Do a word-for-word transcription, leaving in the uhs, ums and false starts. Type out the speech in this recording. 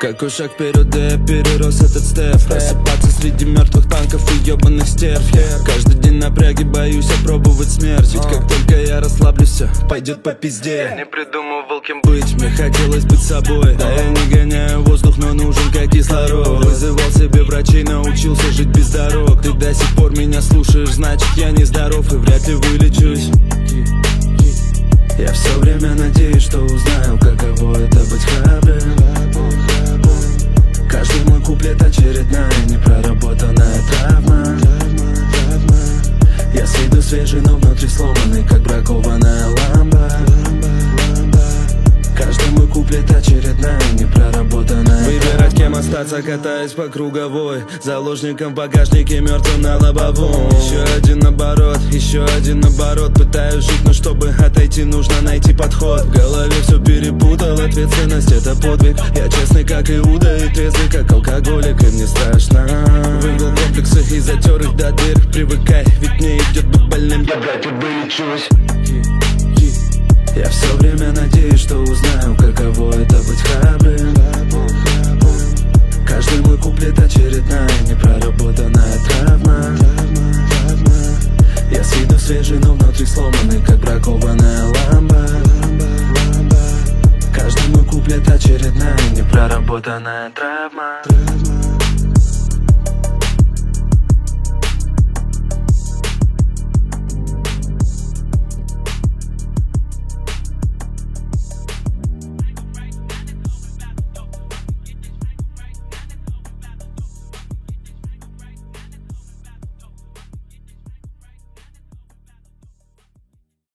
Какой шаг вперед, да я перерос этот степ. Просыпаться среди мертвых танков и ебаных стерв. Каждый день напряги, боюсь опробовать смерть. Ведь как только я расслаблюсь, все пойдет по пизде. Я не придумывал, кем быть, мне хотелось быть собой. Да я не гоняю воздух, но нужен как кислород. Вызывал себе врачей, научился жить без дорог. Ты до сих пор меня слушаешь, значит я нездоров и вряд ли вылечусь. Я все время надеюсь, что узнаю, каково это быть храбрым. Каждый мой куплет очередная непроработанная травма. Я с виду свежий, но внутри сломанный, как бракованная ламба. Каждый мой куплет очередная непроработанная. Выбирать, кем остаться, катаясь по круговой. Заложником в багажнике, мертвым на лобовом. Еще один оборот, еще один оборот. Пытаюсь жить, но чтобы отойти, нужно найти подход. В голове все перепутал, ответственность это подвиг. Я честный, как Иуда, и трезвый, как алкоголик. И мне страшно. Вывел комплексы и затер их до дыр. Привыкай, ведь мне идет быть больным. Я, блядь, вылечусь. Я все время надеюсь, что узнаю, каково это быть храбрым. Каждый мой куплет очередная непроработанная травма. Я с виду свежий, но внутри сломанный, как бракованная ламба. Каждый мой куплет очередная непроработанная травма.